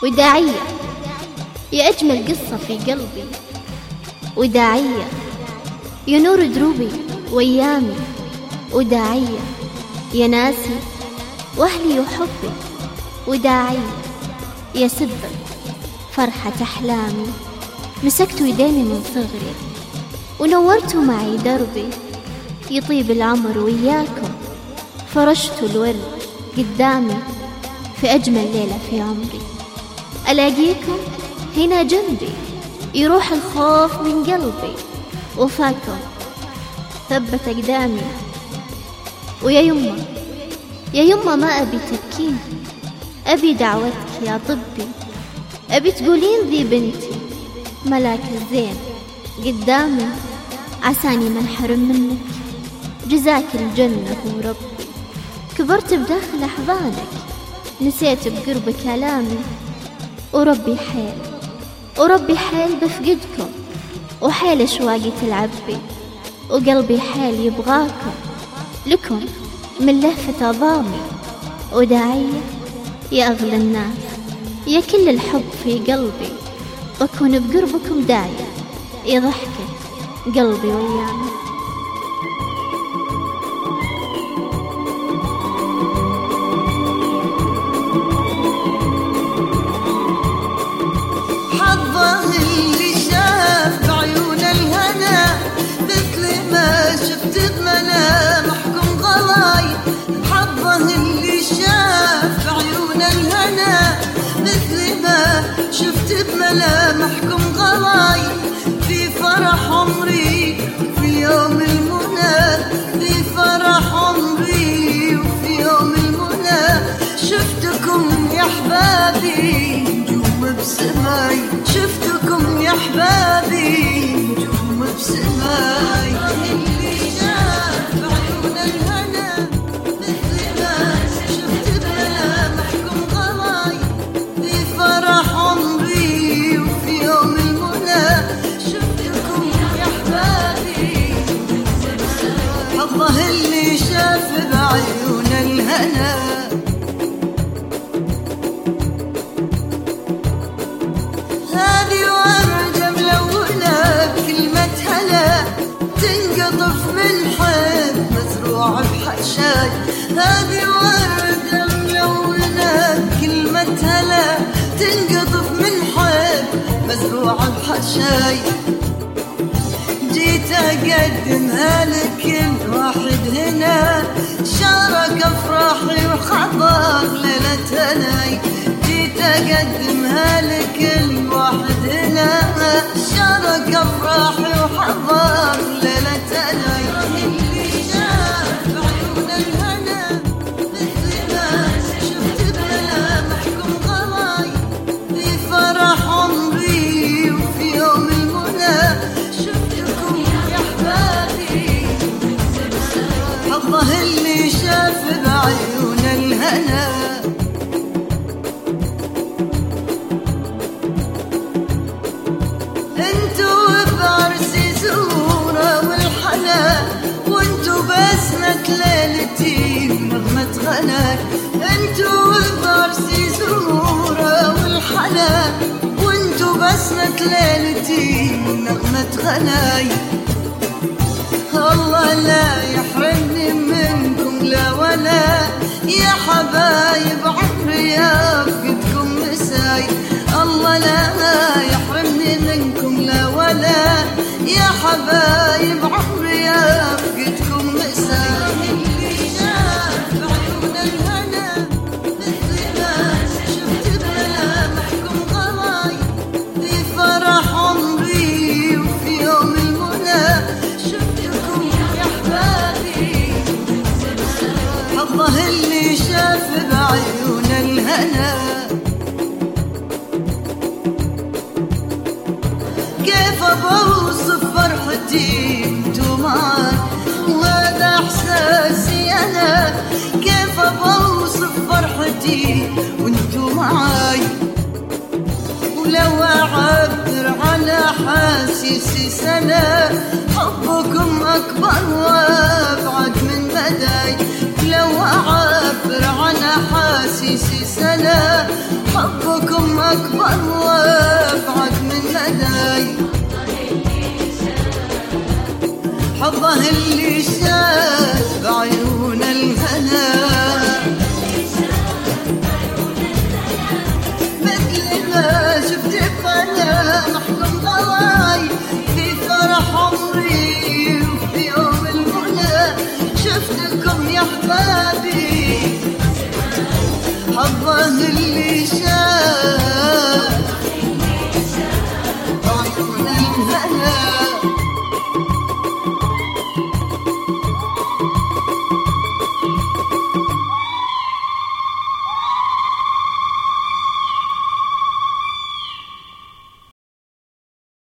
وداعية يا أجمل قصة في قلبي، وداعية يا نور دروبي وأيامي، وداعية يا ناسي وأهلي وحبي، وداعية يا سبب فرحة أحلامي. مسكتوا يديني من صغري ونورتوا معي دربي، يطيب العمر وياكم فرشتوا الورد قدامي. في أجمل ليلة في عمري ألاقيكم هنا جنبي، يروح الخوف من قلبي وفاكم ثبت أقدامي. ويا يما يا يما ما أبي تبكين، أبي دعوتك يا طبي، أبي تقولين ذي بنتي ملاك الزين قدامي، عساني ما انحرم منك جزاك الجنة هو ربي. كبرت بداخل أحضانك نسيت بقرب كلامي، وربي حيل وربي حيل بفقدكم، وحيل أشواقي تلعب بي، وقلبي حيل يبغاكم لكم من لهفة عظامي. وداعية يا أغلى الناس يا كل الحب في قلبي، بكون بقربكم داية يا ضحكة قلبي ويامي. حظه اللي شاف بعيون الهنا مثل ما شفت بملامحكم غلاي، حظه اللي شاف بعيون الهنا مثل ما شفت بملامحكم غلاي. في فرح عمري وفي يوم المنى، في فرح عمري وفي يوم المنى، شفتكم يا احبابي نجوم بسماي، شفتكم يا احبابي نجوم بسماي. اللي شاف بعيون الهنا مثل ما شفت بملامحكم غلاي، في فرح عمري وفي يوم المنى، شفتكم يا احبابي. حظه اللي شاف بعيون الهنا. هذه وردة ملونة بكلمة هلا تنقطف من حب مزروعة بحشاي، هذه وردة ملونة بكلمة هلا تنقطف من حب مزروعة بحشاي. جيت أقدمها لكل واحد هنا شارك أفراحي وحضر ليلة هناي، جيت أقدمها لكل واحد هنا شارك أفراحي وحضر ليلة هناي. اللي شاف بعيون الهنا مثل ما شفت بملامحكم غلاي، في فرح عمري وفي يوم المنى، شفتكم يا احبابي. حظه اللي شاف بعيون الهنا. انتو بعرسي زورة والحلا، وانتو بسمة ليلتي نغمة غناي، انتو بعرسي زورة والحلا، وانتو بسمة ليلتي نغمة غناي. الله لا يحرمني منكم لا ولا، يا حبايب عمري افقدكم مساي. الله لا يحرمني منكم لا ولا، يا حبايب عمري افقدكم مساي. اللي شاف بعيون الهنا مثل ما شفت بملامحكم غلاي، في فرح عمري وفي يوم المنى، شفتكم يا احبابي. حظه اللي شاف بعيون الهنا. كيف بوصف فرحتي انتو معاي وهذا احساسي انا، كيف بوصف فرحتي وانتو معاي، ولو اعبر على حاسيسي سنة حبكم اكبر وابعد من بداي، لو اعبر عن أحاسيسي سنة، حبكم أكبر وأبعد من مداي. حظه اللي شاف بعيونه